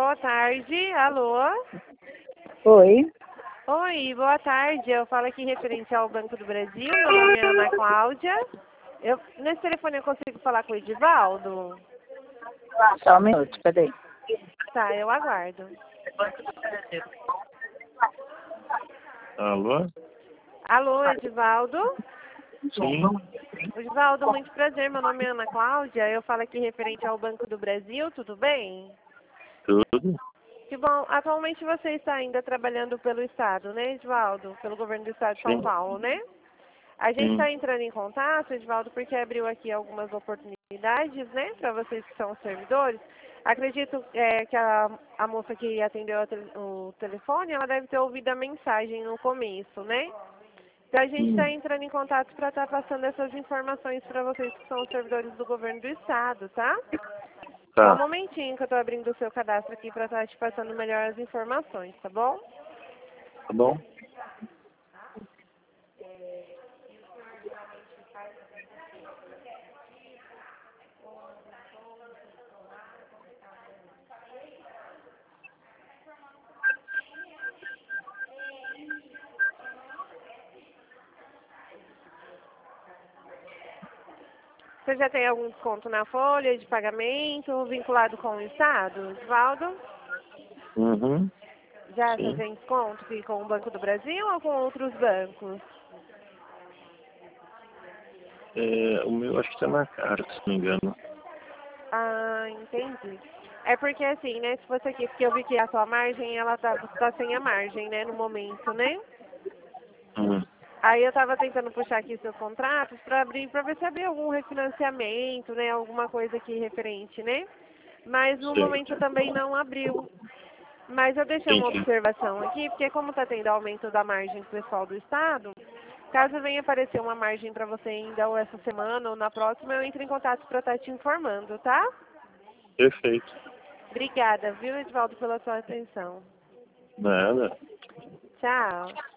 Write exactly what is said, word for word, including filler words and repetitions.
boa tarde. Alô? Oi. Oi, boa tarde. Eu falo aqui referente ao Banco do Brasil. Meu nome é Ana Cláudia. Eu, nesse telefone eu consigo falar com o Edivaldo? Só um minuto, peraí. Tá, eu aguardo. Alô? Alô, Edivaldo? Sim. Edivaldo, muito prazer. Meu nome é Ana Cláudia. Eu falo aqui referente ao Banco do Brasil. Tudo bem? Tudo? Que bom. Atualmente você está ainda trabalhando pelo Estado, né, Edivaldo? Pelo governo do Estado de São Sim. Paulo, né? A gente Sim. está entrando em contato, Edivaldo, porque abriu aqui algumas oportunidades, né, para vocês que são servidores. Acredito é, que a, a moça que atendeu a tele, o telefone, ela deve ter ouvido a mensagem no começo, né? Então a gente está Hum. entrando em contato para estar passando essas informações para vocês que são servidores do governo do Estado, tá? Só um Tá. momentinho que eu estou abrindo o seu cadastro aqui para estar te passando melhor as informações, tá bom? Tá bom? Você já tem algum desconto na folha de pagamento vinculado com o Estado, Osvaldo? Uhum. Já você Sim. tem desconto aqui com o Banco do Brasil ou com outros bancos? É, o meu acho que tá na cara, se não me engano. Ah, entendi. É porque assim, né, se fosse aqui, porque eu vi que a sua margem, ela tá, você tá sem a margem, né, no momento, né? Hum. Aí eu tava tentando puxar aqui seus contratos para abrir, para ver se abrir algum refinanciamento, né, alguma coisa aqui referente, né? Mas no momento Certo. também não abriu. Mas eu deixei uma Entendi. observação aqui, porque como está tendo aumento da margem pessoal do Estado, caso venha aparecer uma margem para você ainda ou essa semana ou na próxima, eu entro em contato para estar te informando, tá? Perfeito. Obrigada, viu, Edvaldo, pela sua atenção. Nada. Tchau.